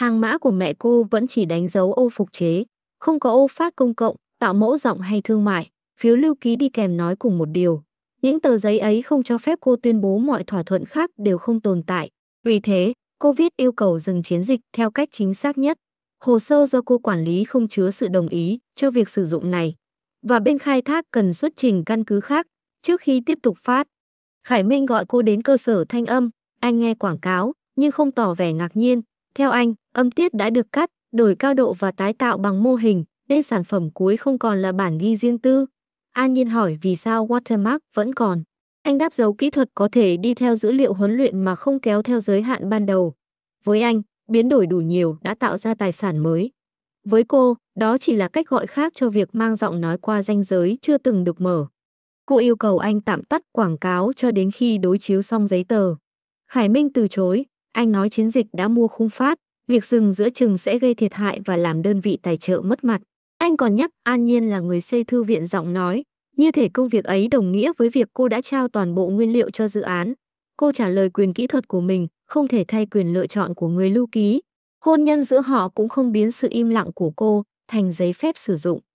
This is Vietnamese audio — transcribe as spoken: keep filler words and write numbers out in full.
Hàng mã của mẹ cô vẫn chỉ đánh dấu ô phục chế, không có ô phát công cộng, tạo mẫu giọng hay thương mại. Phiếu lưu ký đi kèm nói cùng một điều. Những tờ giấy ấy không cho phép cô tuyên bố mọi thỏa thuận khác đều không tồn tại. Vì thế, cô viết yêu cầu dừng chiến dịch theo cách chính xác nhất. Hồ sơ do cô quản lý không chứa sự đồng ý cho việc sử dụng này. Và bên khai thác cần xuất trình căn cứ khác trước khi tiếp tục phát. Khải Minh gọi cô đến cơ sở thanh âm. Anh nghe quảng cáo, nhưng không tỏ vẻ ngạc nhiên. Theo anh, âm tiết đã được cắt, đổi cao độ và tái tạo bằng mô hình, nên sản phẩm cuối không còn là bản ghi riêng tư. An Nhiên hỏi vì sao watermark vẫn còn. Anh đáp dấu kỹ thuật có thể đi theo dữ liệu huấn luyện mà không kéo theo giới hạn ban đầu. Với anh, biến đổi đủ nhiều đã tạo ra tài sản mới. Với cô, đó chỉ là cách gọi khác cho việc mang giọng nói qua ranh giới chưa từng được mở. Cô yêu cầu anh tạm tắt quảng cáo cho đến khi đối chiếu xong giấy tờ. Khải Minh từ chối, anh nói chiến dịch đã mua khung phát, việc dừng giữa chừng sẽ gây thiệt hại và làm đơn vị tài trợ mất mặt. Anh còn nhắc An Nhiên là người xây thư viện giọng nói, như thể công việc ấy đồng nghĩa với việc cô đã trao toàn bộ nguyên liệu cho dự án. Cô trả lời quyền kỹ thuật của mình không thể thay quyền lựa chọn của người lưu ký. Hôn nhân giữa họ cũng không biến sự im lặng của cô thành giấy phép sử dụng.